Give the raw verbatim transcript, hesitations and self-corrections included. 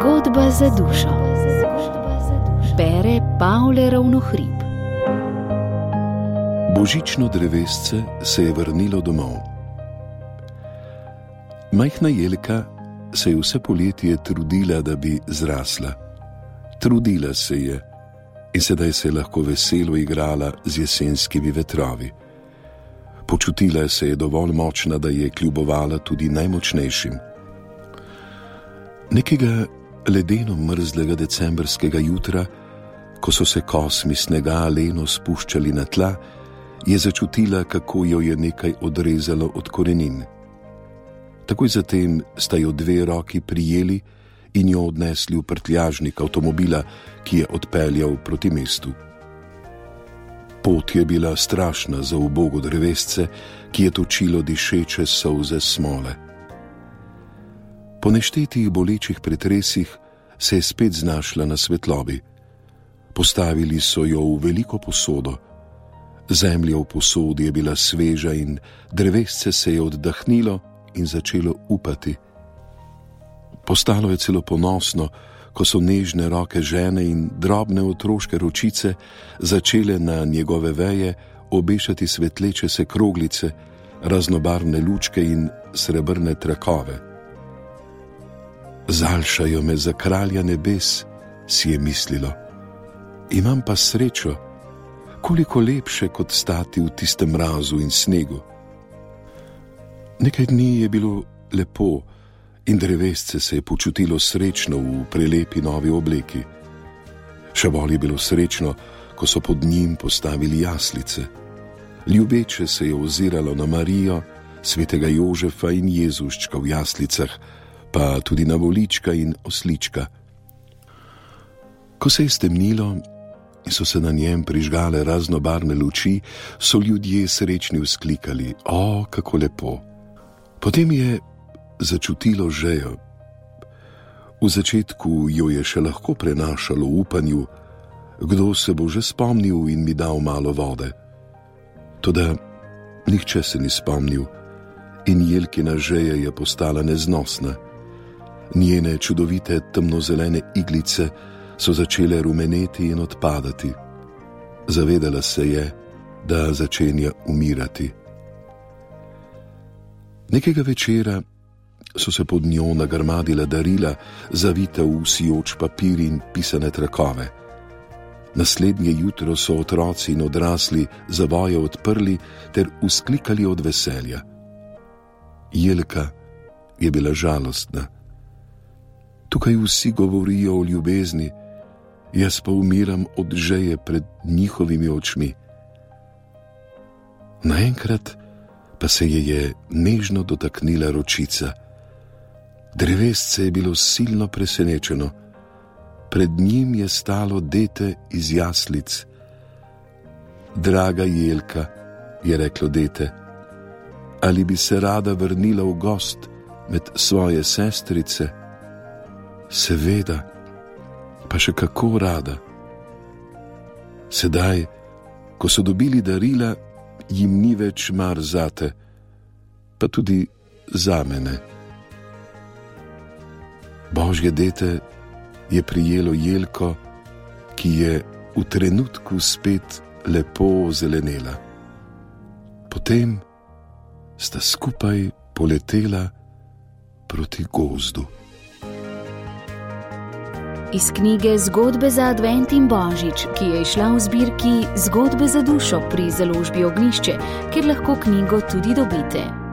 Zgodba za dušo. Bere Pavle Ravnohrib. Božično drevesce se je vrnilo domov. Majhna Jelka se je vse poletje trudila, da bi zrasla. Trudila se je in sedaj se je lahko veselo igrala z jesenskimi vetrovi. Počutila se je dovolj močna, da je kljubovala tudi najmočnejšim. Nekega ledeno mrzlega decembrskega jutra, ko so se kosmi snega leno spuščali na tla, je začutila, kako jo je nekaj odrezalo od korenin. Takoj zatem sta jo dve roki prijeli in jo odnesli v prtljažnik avtomobila, ki je odpeljal proti mestu. Pot je bila strašna za ubogo drevesce, ki je točilo dišeče solze smole. Po neštetih bolečih pretresih se je spet znašla na svetlobi. Postavili so jo v veliko posodo. Zemlja v posodi je bila sveža in drevesce se je oddahnilo in začelo upati. Postalo je celo ponosno, ko so nežne roke žene in drobne otroške ročice začele na njegove veje obešati svetleče se kroglice, raznobarvne lučke in srebrne trakove. Zaljšajo me za kralja nebes, si je mislilo. Imam pa srečo, koliko lepše kot stati v tistem mrazu in snegu. Nekaj dni je bilo lepo in drevesce se je počutilo srečno v prelepi novi obleki. Še bolj je bilo srečno, ko so pod njim postavili jaslice. Ljubeče se je oziralo na Marijo, svetega Jožefa in Jezuščka v jaslicah, pa tudi na volička in oslička. Ko se je stemnilo in so se na njem prižgale raznobarvne luči, so ljudje srečni vzklikali: "O, kako lepo!" Potem je začutilo žejo. V začetku jo je še lahko prenašalo v upanju, kdo se bo že spomnil in mi dal malo vode. Toda nihče se ni spomnil in Jelkina žeja je postala neznosna. Njene čudovite temnozelene iglice so začele rumeneti in odpadati. Zavedala se je, da začenja umirati. Nekega večera so se pod njo nagrmadila darila, zavita v sijoč papir in pisane trakove. Naslednje jutro so otroci in odrasli zavoje odprli ter vzklikali od veselja. Jelka je bila žalostna. Tukaj vsi govorijo o ljubezni, jaz pa umiram od žeje pred njihovimi očmi. Naenkrat pa se je je nežno dotaknila ročica. Drevesce je bilo silno presenečeno. Pred njim je stalo dete iz jaslic. "Draga Jelka," je reklo dete, "ali bi se rada vrnila v gost med svoje sestrice?" "Seveda, pa še kako rada." Sedaj, ko so dobili darila, jim ni več mar zate, pa tudi za mene. Božje dete je prijelo Jelko, ki je v trenutku spet lepo zelenela. Potem sta skupaj poletela proti gozdu. Iz knjige Zgodbe za advent in božič, ki je izšla v zbirki Zgodbe za dušo pri založbi Ognjišče, kjer lahko knjigo tudi dobite.